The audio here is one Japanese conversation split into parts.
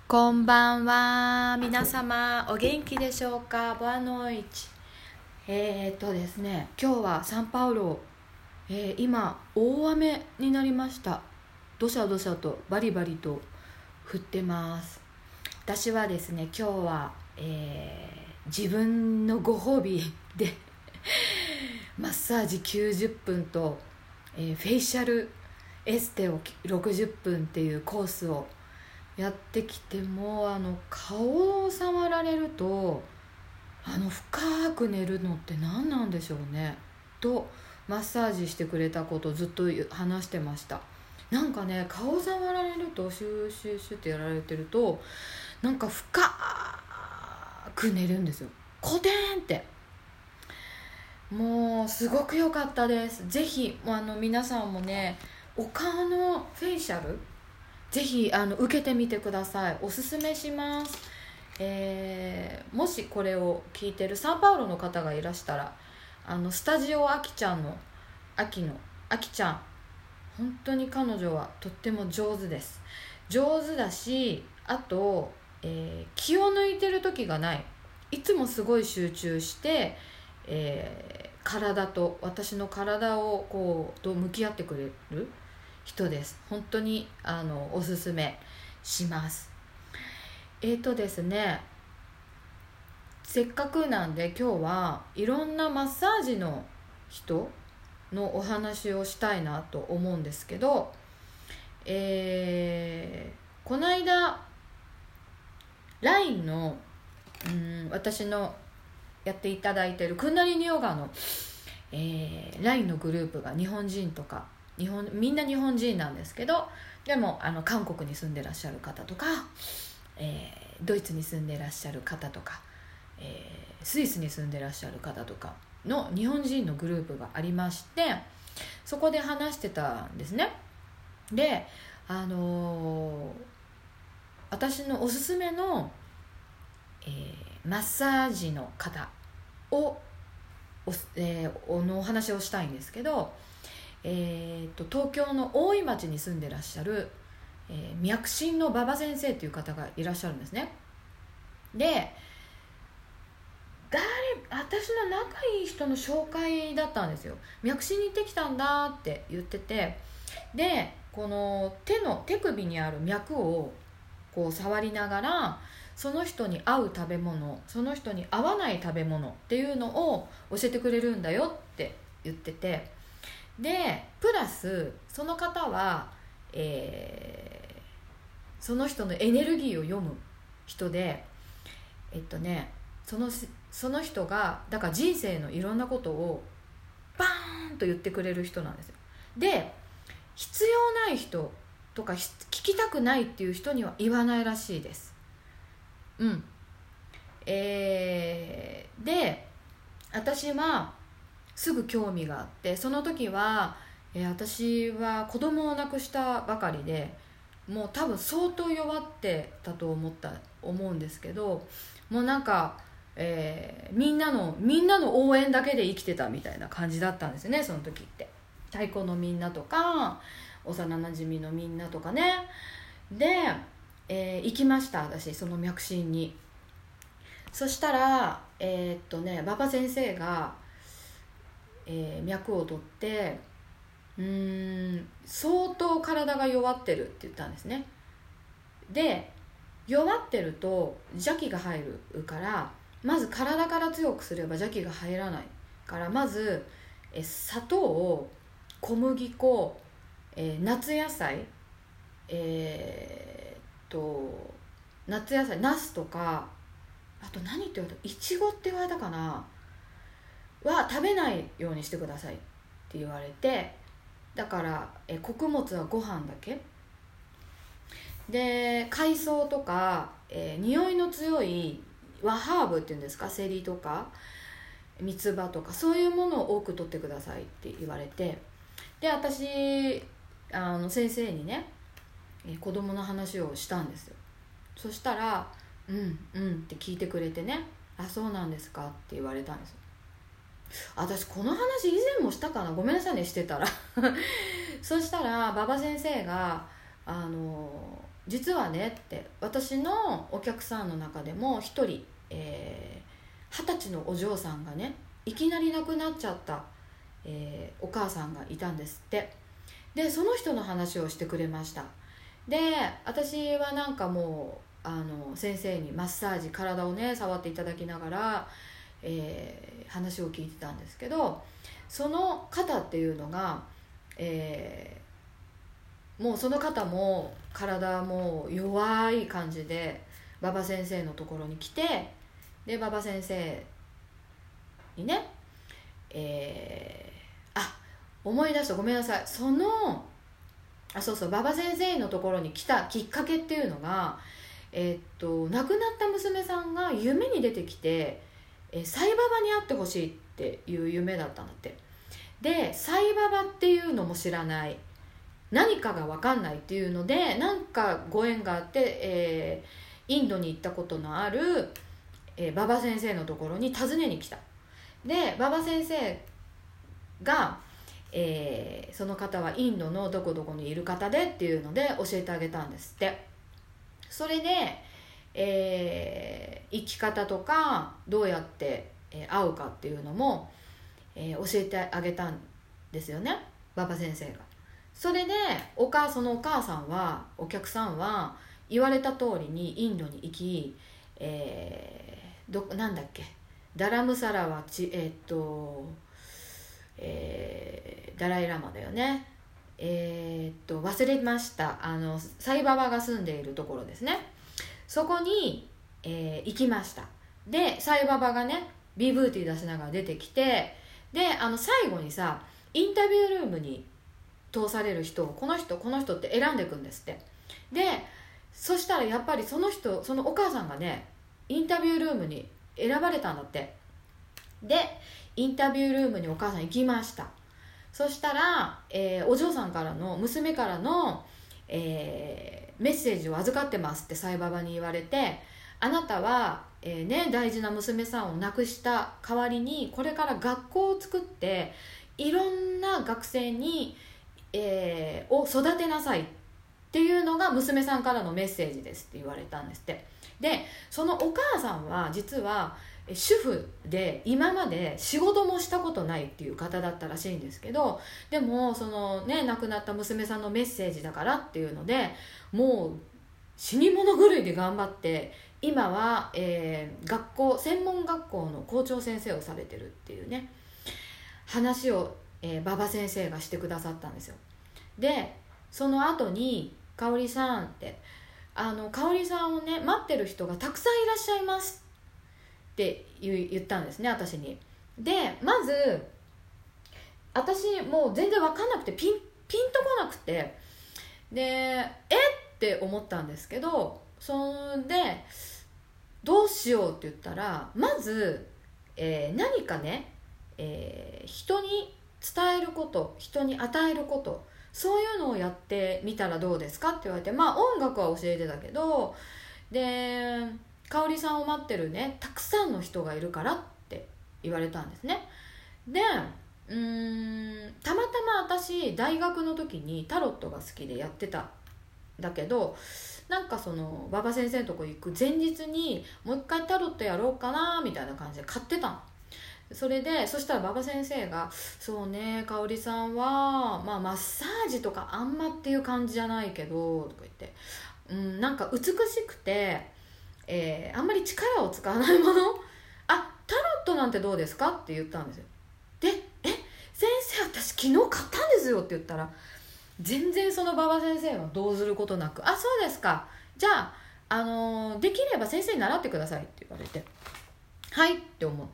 こんばんは。皆様お元気でしょうか。ボアノイチ。ですね、今日はサンパウロ、今大雨になりました。どしゃどしゃとバリバリと降ってます。私はですね、今日は、自分のご褒美でマッサージ90分と、フェイシャルエステを60分っていうコースをやってきて、も顔を触られると深く寝るのって何なんでしょうねとマッサージしてくれたことをずっと話してました。なんかね、顔触られるとシューシューシューってやられてるとなんか深く寝るんですよ。コテンって、もうすごく良かったです。ぜひ皆さんもね、お顔のフェイシャルぜひ受けてみてください。おすすめします。もしこれを聞いてるサンパウロの方がいらしたら、スタジオアキちゃんのアキちゃん、本当に彼女はとっても上手です。上手だし、あと、気を抜いてる時がない。いつもすごい集中して、私の体をと向き合ってくれる人です。本当におすすめします。ですね、せっかくなんで今日はいろんなマッサージの人のお話をしたいなと思うんですけど、この間 LINE の私のやっていただいているクンダリニヨガの、LINE のグループが日本人とかみんな日本人なんですけど、でも韓国に住んでらっしゃる方とか、ドイツに住んでらっしゃる方とか、スイスに住んでらっしゃる方とかの日本人のグループがありまして、そこで話してたんですね。で、私のおすすめの、マッサージの方をのお話をしたいんですけど、東京の大井町に住んでらっしゃる、脈診の馬場先生という方がいらっしゃるんですね。で、私の仲いい人の紹介だったんですよ。脈診に行ってきたんだって言ってて、でこの手首にある脈を触りながら、その人に合う食べ物、その人に合わない食べ物っていうのを教えてくれるんだよって言ってて、でプラスその方は、その人のエネルギーを読む人で、その人がだから人生のいろんなことをバーンと言ってくれる人なんですよ。で、必要ない人とか聞きたくないっていう人には言わないらしいです。で、私はすぐ興味があって、その時は、私は子供を亡くしたばかりで、もう多分相当弱ってたと思うんですけど、もうなんか、みんなの応援だけで生きてたみたいな感じだったんですよね、その時って。太鼓のみんなとか幼なじみのみんなとかね。で、行きました、私その脈診に。そしたら馬場先生が、脈を取って、相当体が弱ってるって言ったんですね。で、弱ってると邪気が入るから、まず体から強くすれば邪気が入らないから、まず砂糖、小麦粉、夏野菜、夏野菜、ナスとか、あと何って言われた、イチゴって言われたかな、は食べないようにしてくださいって言われて、だから穀物はご飯だけで、海藻とか、匂いの強い和ハーブっていうんですか、セリとか三つ葉とか、そういうものを多く取ってくださいって言われて、で私先生にね、子供の話をしたんですよ。そしたらって聞いてくれてね、あ、そうなんですかって言われたんですよ。私この話以前もしたかな、ごめんなさいね、してたらそしたら馬場先生が実はねって、私のお客さんの中でも一人、20歳のお嬢さんがねいきなり亡くなっちゃった、お母さんがいたんですって。でその人の話をしてくれました。で私はなんかもう先生にマッサージ、体をね触っていただきながら、話を聞いてたんですけど、その方っていうのが、もうその方も体も弱い感じで馬場先生のところに来て、で馬場先生にね、思い出した、ごめんなさい、そうそう、馬場先生のところに来たきっかけっていうのが、亡くなった娘さんが夢に出てきて、サイババに会ってほしいっていう夢だったんだって。でサイババっていうのも知らない、何かが分かんないっていうので、なんかご縁があって、インドに行ったことのある、馬場先生のところに訪ねに来た。で馬場先生が、その方はインドのどこどこにいる方でっていうので教えてあげたんですって。それで、生き方とかどうやって、会うかっていうのも、教えてあげたんですよね、馬場先生が。それでそのお母さんは、お客さんは言われた通りにインドに行き、なんだっけ、ダラムサラはダライラマだよね。忘れました。サイババが住んでいるところですね。そこに、行きました。でサイババがねビブーティー出しながら出てきて、で最後にさ、インタビュールームに通される人をこの人って選んでいくんですって。でそしたらやっぱりそのお母さんがねインタビュールームに選ばれたんだって。でインタビュールームにお母さん行きました。そしたら、お嬢さんからの、娘からの、メッセージを預かってますってサイババに言われて、あなたは、大事な娘さんを亡くした代わりにこれから学校を作っていろんな学生に、を育てなさいっていうのが娘さんからのメッセージですって言われたんですって。でそのお母さんは実は主婦で今まで仕事もしたことないっていう方だったらしいんですけど、でも亡くなった娘さんのメッセージだからっていうのでもう死に物狂いで頑張って今は、専門学校の校長先生をされてるっていうね話を、馬場先生がしてくださったんですよ。でその後に香織さんって香織さんをね待ってる人がたくさんいらっしゃいますって言ったんですね、私に。でまず私もう全然分かんなくてピンとこなくて、でって思ったんですけど、そんでどうしようって言ったら、まず、何かね、人に伝えること、人に与えること、そういうのをやってみたらどうですかって言われて、音楽は教えてたけど、で香織さんを待ってるねたくさんの人がいるからって言われたんですね。でたまたま私大学の時にタロットが好きでやってたんだけど、なんか馬場先生のとこ行く前日にもう一回タロットやろうかなみたいな感じで買ってたの。そしたら馬場先生がそうね、香織さんは、マッサージとかあんまっていう感じじゃないけどとか言って、なんか美しくて、あんまり力を使わないもの、タロットなんてどうですかって言ったんですよ。で先生私昨日買ったんですよって言ったら、全然その馬場先生は動ずることなく、そうですか、じゃあ、できれば先生に習ってくださいって言われて、はいって思って、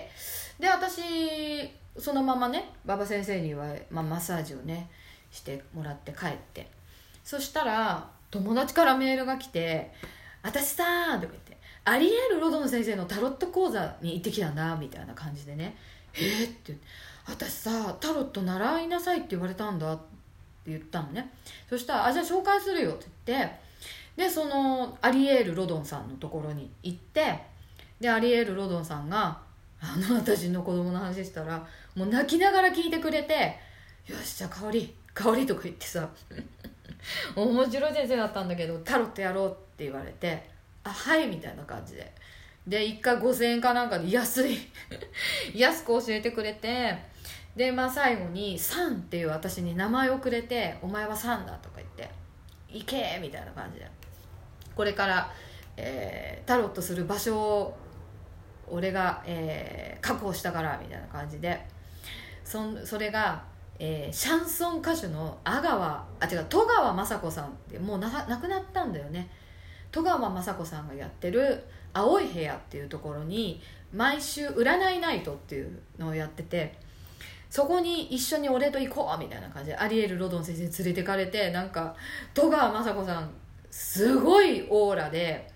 で私そのままね馬場先生にマッサージをねしてもらって帰って、そしたら友達からメールが来て、私さーとか言って、アリエール・ロドン先生のタロット講座に行ってきたんだみたいな感じでね、って言って、私さタロット習いなさいって言われたんだって言ったのね。そしたらじゃあ紹介するよって言って、でそのアリエール・ロドンさんのところに行って、でアリエール・ロドンさんが私の子供の話したらもう泣きながら聞いてくれて、よしじゃあ香りとか言ってさ面白い先生だったんだけど、タロットやろうって言われて、あ、はいみたいな感じで、で1回5000円かなんかで安く教えてくれて、で最後にサンっていう私に名前をくれて、お前はサンだとか言って行けみたいな感じで、これから、タロットする場所を俺が、確保したからみたいな感じで、それが、シャンソン歌手の戸川雅子さんって、もう亡くなったんだよね。戸川雅子さんがやってる青い部屋っていうところに毎週占いナイトっていうのをやってて、そこに一緒に俺と行こうみたいな感じでアリエル・ロドン先生に連れてかれて、なんか戸川雅子さんすごいオーラで、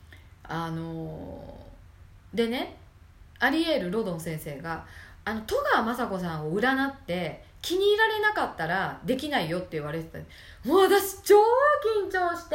でね、アリエル・ロドン先生が戸川雅子さんを占って気に入られなかったらできないよって言われてた。もう私超緊張して、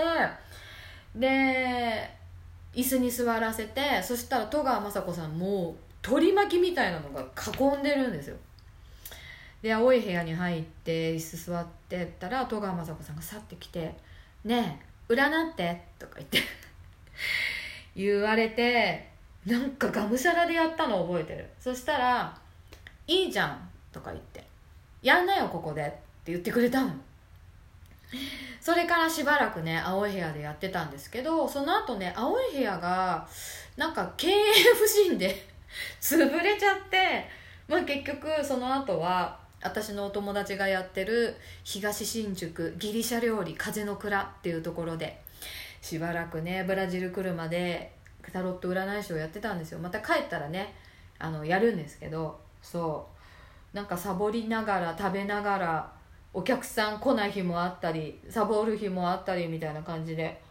で椅子に座らせて、そしたら戸川雅子さんも取り巻きみたいなのが囲んでるんですよ。で青い部屋に入って椅子座ってったら、戸川雅子さんが去ってきて、ねえ占ってとか言って言われて、なんかがむしゃらでやったのを覚えてる。そしたらいいじゃんとか言って、やんなよここでって言ってくれたの。それからしばらくね青い部屋でやってたんですけど、その後ね青い部屋がなんか経営不振で潰れちゃって、結局その後は私のお友達がやってる東新宿ギリシャ料理風の蔵っていうところでしばらくねブラジル来るまでタロット占い師をやってたんですよ。また帰ったらねやるんですけど、そうなんかサボりながら食べながら、お客さん来ない日もあったりサボる日もあったりみたいな感じで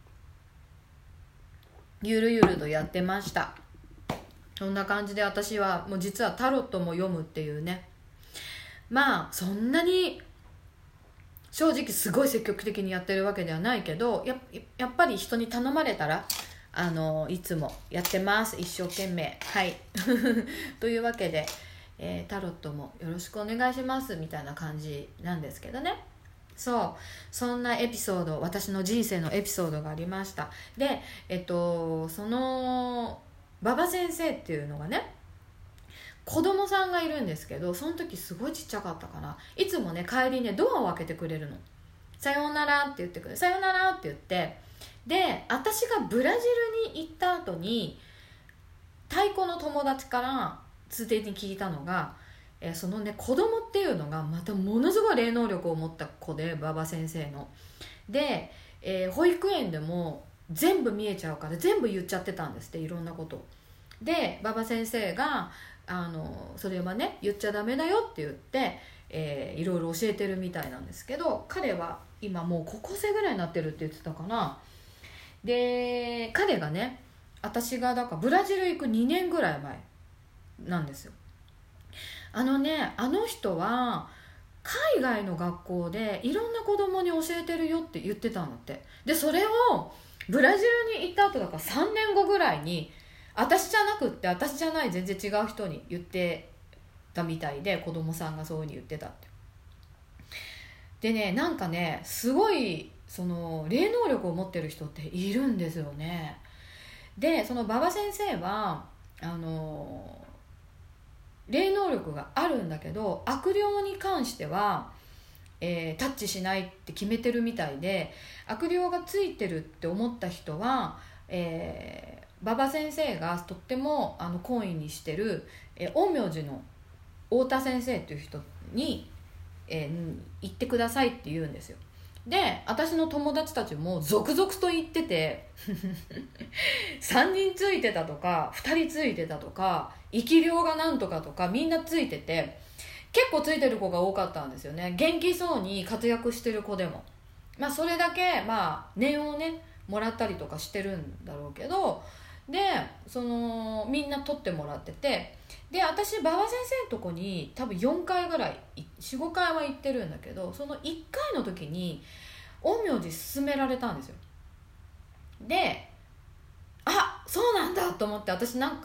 ゆるゆるとやってました。そんな感じで私はもう実はタロットも読むっていうね、そんなに正直すごい積極的にやってるわけではないけど、やっぱり人に頼まれたらいつもやってます、一生懸命。はいというわけで、タロットもよろしくお願いしますみたいな感じなんですけどね。そんなエピソード、私の人生のエピソードがありました。でその馬場先生っていうのがね、子供さんがいるんですけど、その時すごいちっちゃかったかな。いつもね帰りねドアを開けてくれるの。さようならって言ってくれる。さようならって言って、で私がブラジルに行った後に太鼓の友達からついでに聞いたのが、そのね子供っていうのがまたものすごい霊能力を持った子で、馬場先生ので、保育園でも全部見えちゃうから全部言っちゃってたんですって、いろんなことで。馬場先生がそれはね言っちゃダメだよって言って、いろいろ教えてるみたいなんですけど、彼は今もう高校生ぐらいになってるって言ってたかな。で彼がね、私がだからブラジル行く2年ぐらい前なんですよ。あの人は海外の学校でいろんな子供に教えてるよって言ってたんだって。でそれをブラジルに行った後だから3年後ぐらいに、私じゃなくって私じゃない全然違う人に言ってたみたいで、子供さんがそういう風に言ってたって。でね、なんかねすごいその霊能力を持ってる人っているんですよね。でその馬場先生は霊能力があるんだけど、悪霊に関しては、タッチしないって決めてるみたいで、悪霊がついてるって思った人は、馬場先生がとっても懇意にしてる、陰陽師の太田先生っていう人に、行ってくださいって言うんですよ。で私の友達たちも続々と行ってて3人ついてたとか2人ついてたとか、生き量がなんとかとかみんなついてて、結構ついてる子が多かったんですよね。元気そうに活躍してる子でも、それだけ念をねもらったりとかしてるんだろうけど、でみんな取ってもらってて、で私馬場先生のとこに多分4回ぐらい45回は行ってるんだけど、その1回の時に陰陽師勧められたんですよ。でそうなんだと思って、私なんか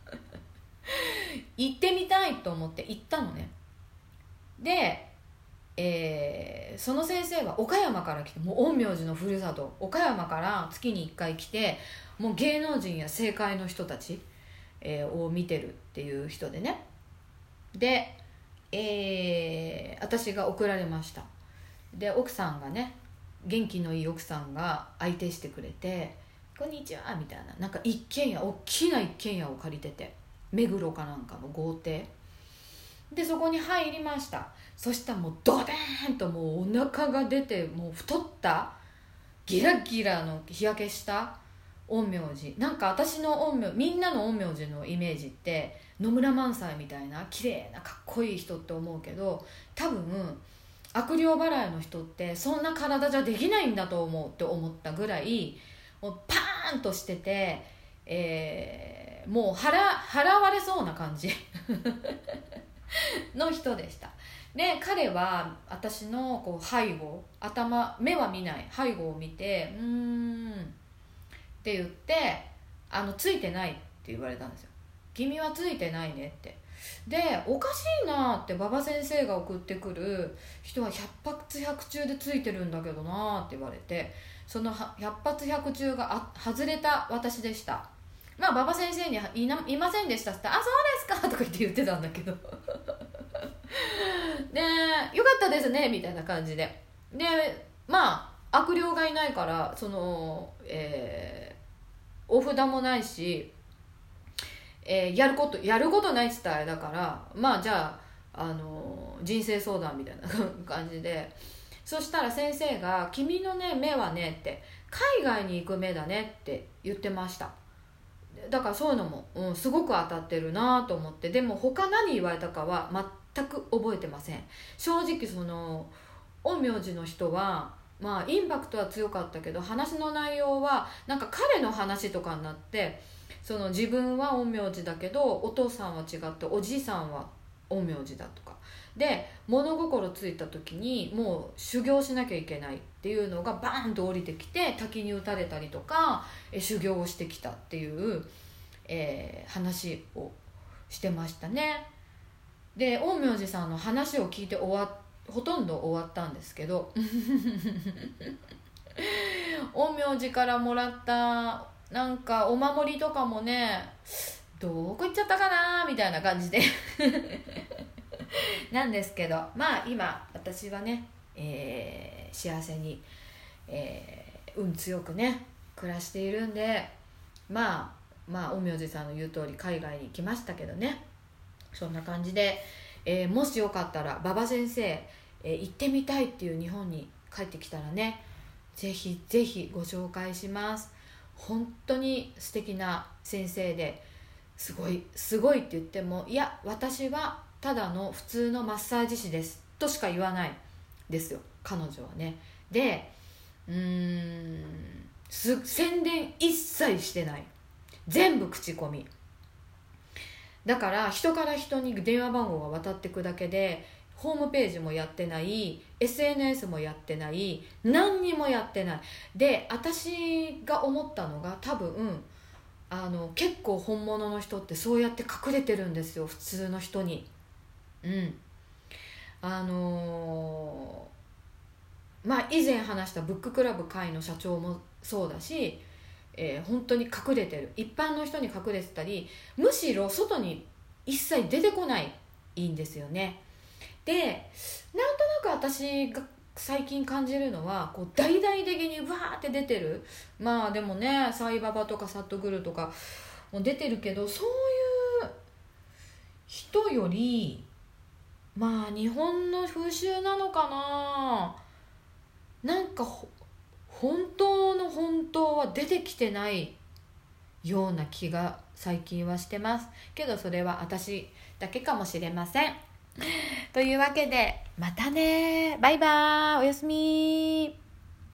行ってみたいと思って行ったのね。でその先生が岡山から来て、もう陰陽師のふるさと岡山から月に1回来て、もう芸能人や政界の人たち、を見てるっていう人でね。で、私が送られました。で奥さんがね、元気のいい奥さんが相手してくれて、こんにちはみたいな、なんか一軒家、大きな一軒家を借りてて、目黒かなんかの豪邸で、そこに入りました。そしたらもうドデーンと、もうお腹が出て、もう太ったギラギラの日焼けした陰陽師。なんか私のみんなの陰陽師のイメージって野村萬斎みたいな綺麗なかっこいい人って思うけど、多分悪霊払いの人ってそんな体じゃできないんだと思うって思ったぐらい、もうパーンとしてて、もう払われそうな感じの人でした。で彼は私のこう背後、目は見ない背後を見て、って言って、ついてないって言われたんですよ。君はついてないねって。でおかしいなって、馬場先生が送ってくる人は100発100中でついてるんだけどなって言われて、その100発100中が外れた私でした。まあ馬場先生にいませんでしたって言ったら、あ、そうですかとか言ってたんだけどで、よかったですねみたいな感じで、でまあ悪霊がいないから、その、お札もないし、やることないって言ったらあれだから、まあじゃあ、人生相談みたいな感じで、そしたら先生が「君のね目はね」って、海外に行く目だねって言ってました。だからそういうのも、すごく当たってるなと思って。でも他何言われたかは全く覚えてません。正直その陰陽師の人はまあインパクトは強かったけど、話の内容はなんか彼の話とかになって、その自分は陰陽師だけどお父さんは違って、おじいさんは陰陽師だとかで、物心ついた時にもう修行しなきゃいけないっていうのがバーンと降りてきて、滝に打たれたりとか、修行をしてきたっていう、話をしてましたね。で陰陽師さんの話を聞いてほとんど終わったんですけど陰陽師からもらったなんかお守りとかもね、どこ行っちゃったかなみたいな感じでなんですけど、まあ今私はね、幸せに、運強くね暮らしているんで、まあ陰陽師さんの言う通り海外に行きましたけどね。そんな感じで、もしよかったら馬場先生、行ってみたいっていう日本に帰ってきたらね、ぜひぜひご紹介します。本当に素敵な先生で、すごいって言っても、いや私はただの普通のマッサージ師ですとしか言わないですよ、彼女はね。で宣伝一切してない、全部口コミだから、人から人に電話番号が渡ってくだけで、ホームページもやってない、 SNS もやってない、何にもやってない。で私が思ったのが、多分結構本物の人ってそうやって隠れてるんですよ、普通の人に。まあ以前話したブッククラブ会の社長もそうだし、本当に隠れてる、一般の人に隠れてたり、むしろ外に一切出てこないんですよね。でなんとなく私が最近感じるのは、こう大々的にわーって出てる、まあでもねサイババとかサットグルとかも出てるけど、そういう人よりまあ日本の風習なのかな、なんか本当の本当は出てきてないような気が最近はしてますけど、それは私だけかもしれません。というわけでまたね、バイバーイ、おやすみ。